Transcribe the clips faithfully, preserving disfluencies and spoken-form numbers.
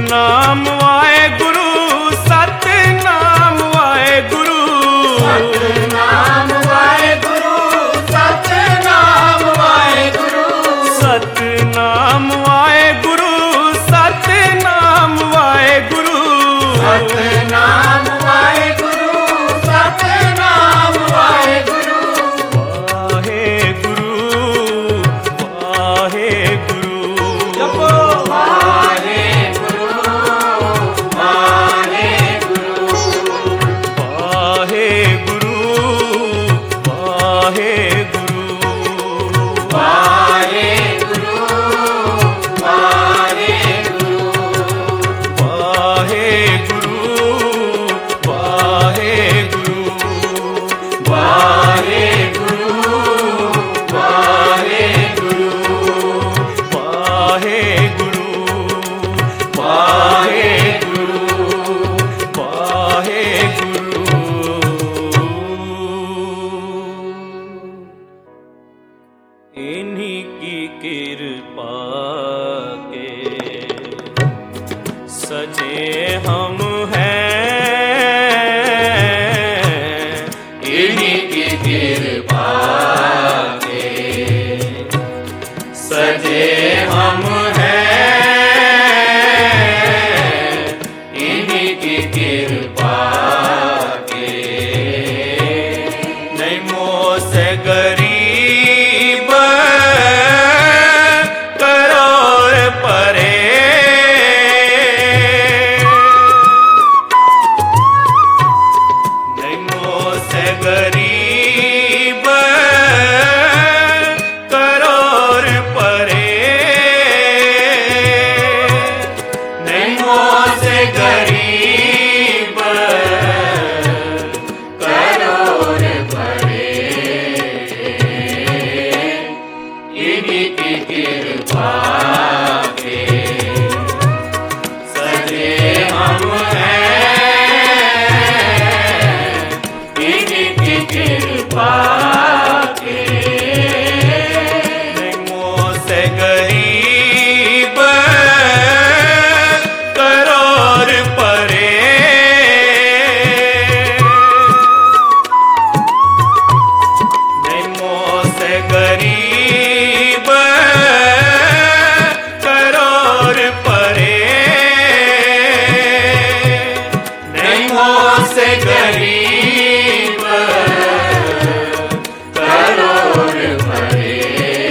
सतनाम वाहेगुरु, सतनाम वाहेगुरु, सतनाम वाहेगुरु, सतनाम वाहेगुरु, सतनाम वाहेगुरु, सतनाम वाहेगुरु, सतनाम वाहेगुरु, सतनाम वाहेगुरु, वाहेगुरु वाहेगुरु। जपो वाहेगुरु, वाहेगुरु, वाहेगुरु वाहेगुरु, वाहेगुरु, वाहेगुरु, वाहेगुरु वाहेगुरु, वाहेगुरु, वाहेगुरु, वाहेगुरु वाहेगुरु वाहेगुरु। इन्हीं की कृपा के सजे हम हैं, इन्हीं की कृपा के सजे हम हैं, इन्हीं की कृपा के नहीं मोह से गरीब करोड़ परे, नहीं मोह से गरीब करोड़ परे, नहीं मोह से गरीब करोड़ परे, इन्हीं की कृपा के सजे हम हैं, इन्हीं की कृपा के नहीं मोह से गरीब करोड़ परे, नहीं मोह से गरीब करोड़ परे, नहीं मोह से गरीब करोड़ परे,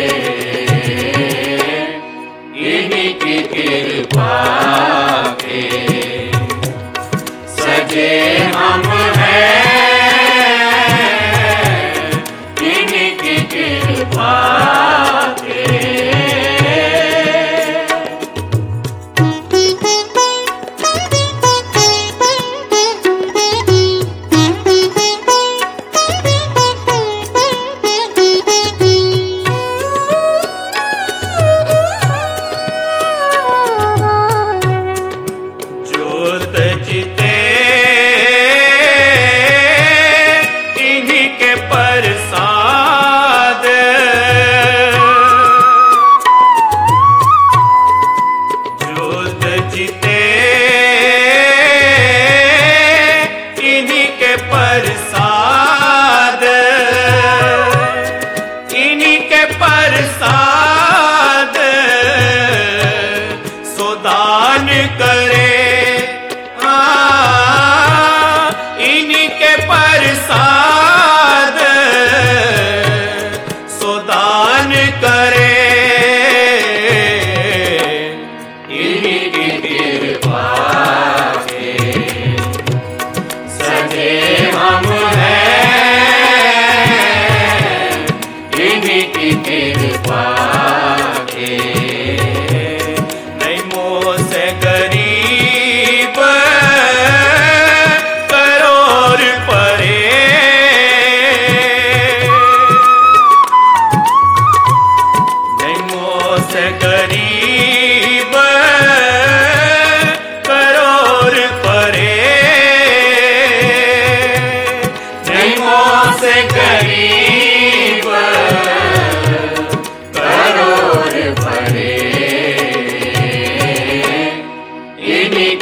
इन्हीं की कृपा के सजे हम हैं, इन्हीं की कृपा के ज्योत जिते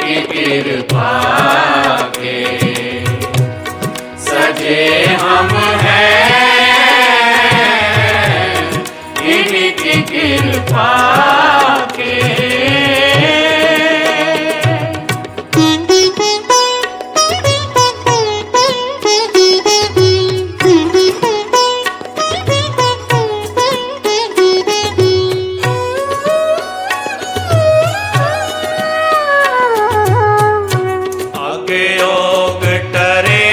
की कृपा के सजे हम हैं, इन्हीं की कृपा के। योग टरे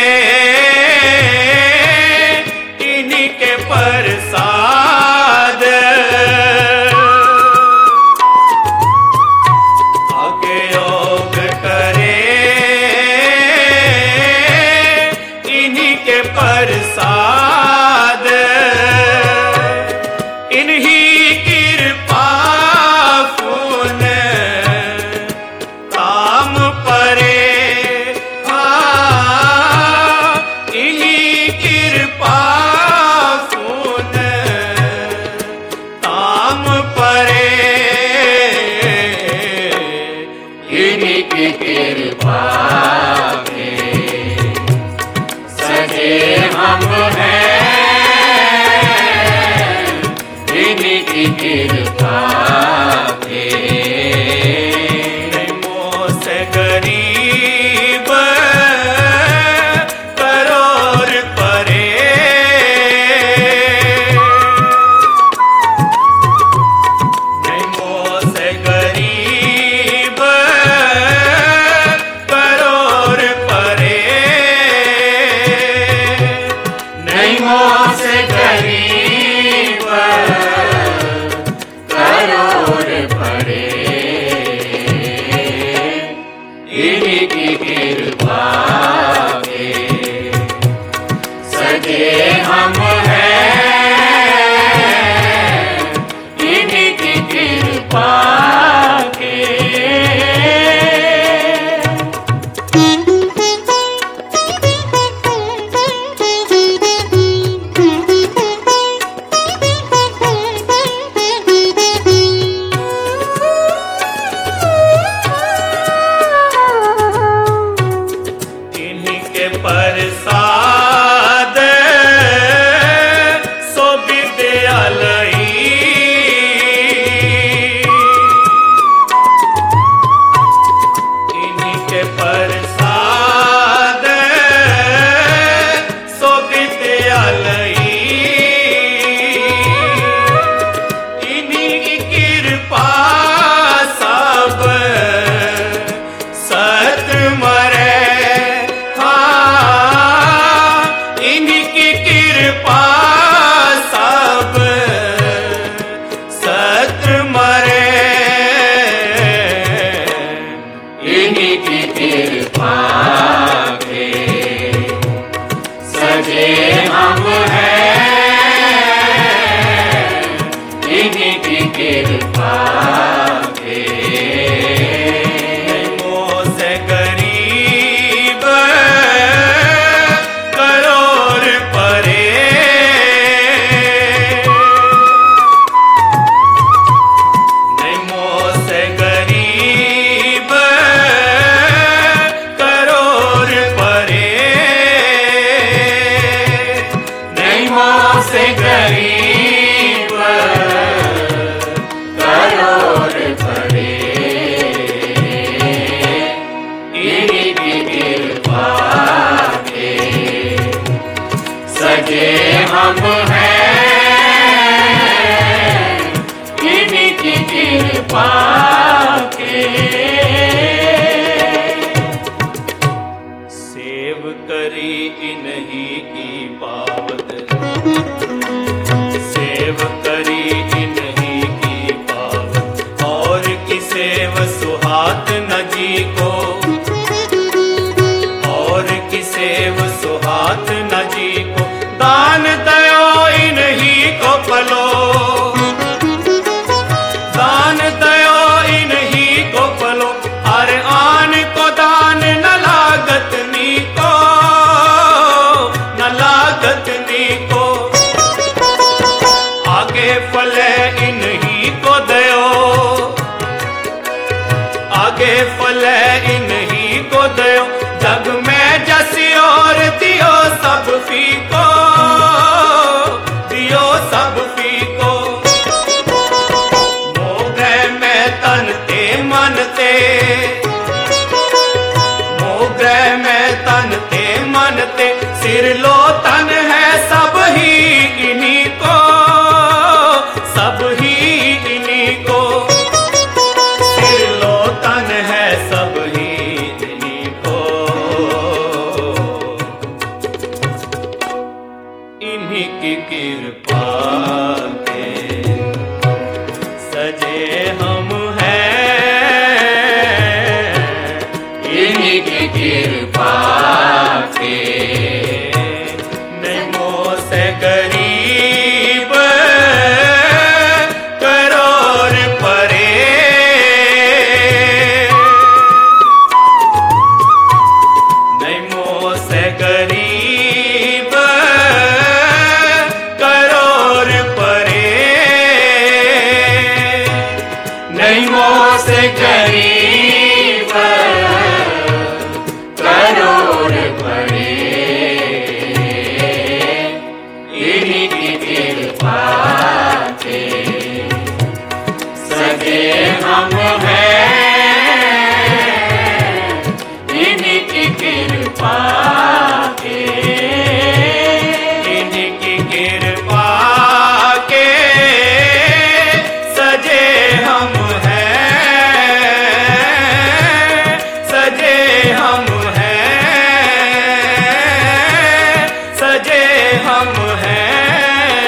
इन्हीं के प्रसाद, आगे योग टरे इन्हीं के प्रसाद, इन्हीं कृपा फूल काम परे, इन्हीं की कृपा के सजे हम हैं, इन्हीं की कृपा के। मोह से गरीब करोड़ परे, मोह से गरीब करोड़ परे, नहीं मोह से गरीब करोड़ परे, इन्हीं की कृपा के सजे हम हैं, इन्हीं की कृपा के। प्रसाद सो विद्यालयी, इन्हीं के प्रसाद सो विद्यालयी, इन्हीं की कृपा सब सत मरे, कृपा सब सत्र मरे, इन्हीं की कृपा के सजे हम हैं, इन्हीं की कृपा के। मोह से गरीब करोड़ परे, मोह से गरीब करोड़ परे, नहीं मोह से गरीब करोड़ इन्हीं को दयो, जग में जसी और दियो सब फीको, दियो सब फीको। मोगे में तन ते मन ते, मोगे में तन ते मन ते, सिर लो तन है सब ही इन्हीं को, सब ही इन्हीं को। सिर लो तन है सब ही इन्हीं को, इन्हीं की कृपा के सजे हम हैं, इन्हीं की कृपा के नैमों से गरीब करोड़ परे, नैमों से गरीब करोड़ परे, नैमों से गरीब करोड़ परे, इन्हीं की कृपा के सजे हम हैं, इन्हीं की कृपा के, इन्हीं की कृपा के सजे हम हैं, सजे हम हैं, सजे हम हैं।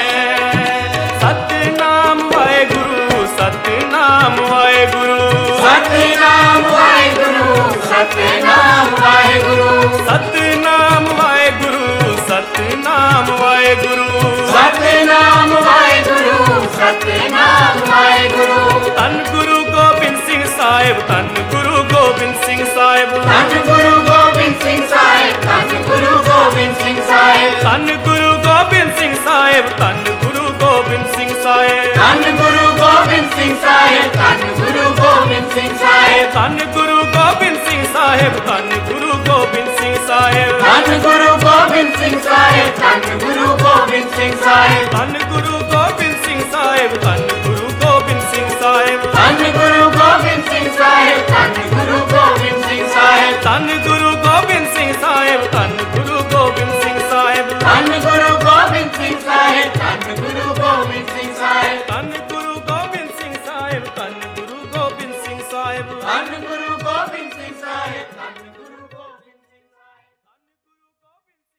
सतनाम वाहेगुरु, सतनाम वाहेगुरु, सतनाम वाहेगुरु, सतनाम वाहेगुरु, सतनाम वाहेगुरु, सतनाम वाहेगुरु, सतनाम वाहेगुरु, सतनाम वाहेगुरु। धन गुरु गोबिंद सिंह साहिब, धन गुरु गोबिंद सिंह साहिब, धन गुरु गोबिंद सिंह साहिब, धन गुरु गोबिंद सिंह साहिब, धन गुरु गोबिंद सिंह साहिब, धन गुरु गोबिंद सिंह साहिब, धन गुरु गोबिंद सिंह साहिब, धन गुरु गोबिंद सिंह साहिब, धन गुरु गोबिंद सिंह साहिब, धन गुरु गोबिंद सिंह साहिब, धन गुरु गोबिंद सिंह साहिब, धन गुरु गोबिंद सिंह साहिब, धन गुरु गोबिंद सिंह साहिब, धन गुरु गोबिंद सिंह साहिब, धन गुरु गोबिंद सिंह साहिब, धन गुरु गोबिंद सिंह साहिब, धन गुरु गोबिंद सिंह साहिब, धन गुरु गोबिंद सिंह साहिब, धन गुरु गोबिंद सिंह साहिब,